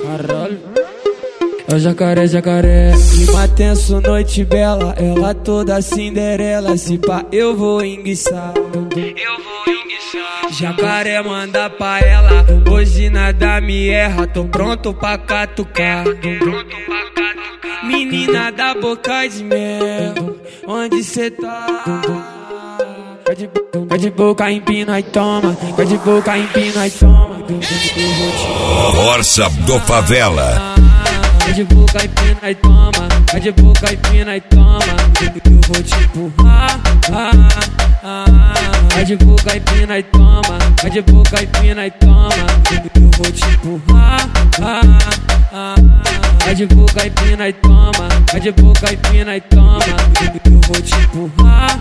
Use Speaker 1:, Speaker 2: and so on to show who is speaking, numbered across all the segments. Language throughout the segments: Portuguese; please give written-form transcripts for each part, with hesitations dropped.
Speaker 1: Caralho. É o jacaré, jacaré. Clima tenso, noite bela. Ela toda Cinderela. Se pá, eu vou enguiçar. Jacaré manda pra ela. Hoje nada me erra. Tô pronto pra catucar. Menina da boca de mel, onde cê tá? Vai de boca, empina e toma. Vai de boca, empina e toma.
Speaker 2: Força do Favela.
Speaker 1: Vai de boca, empina e toma. Vai de boca, empina e toma. Eu vou te empurrar. Vai de boca, empina e toma. Vai de boca, empina e toma. Eu vou te empurrar. Vai de boca, empina e toma. Vai de boca, empina e toma. Eu vou te empurrar.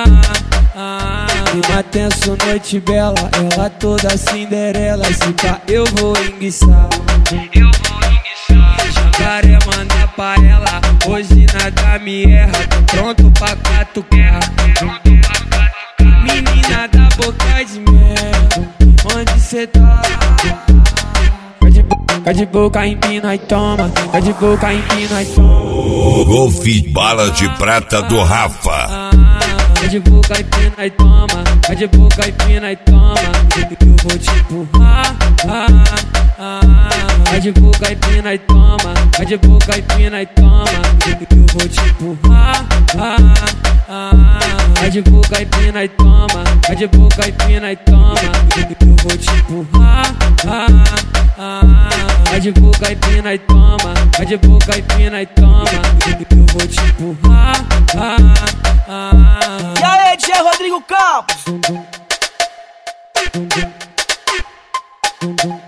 Speaker 1: Clima tenso, noite bela. Ela toda Cinderela. Se pá, eu vou enguiçar. Jacaré manda pra ela. Hoje nada me erra. Tô pronto pra catucar. Menina da boca de mel, onde cê tá? Vai de boca, empina e toma. Vai de boca, empina e toma.
Speaker 2: Golfe Bala de Prata do Rafa.
Speaker 1: Vai de boca, empina e toma. Vai de boca, empina e toma. Eu vou te empurrar. Vai de boca, empina e toma. Vai de boca, empina e toma. Eu vou te empurrar. Vai de boca, empina e toma. Vai de boca, empina e toma. Eu vou te empurrar. Vai de boca, empina e toma. Vai de boca, empina e toma. Eu vou te empurrar.
Speaker 3: E aí, DJ Rodrigo Campos?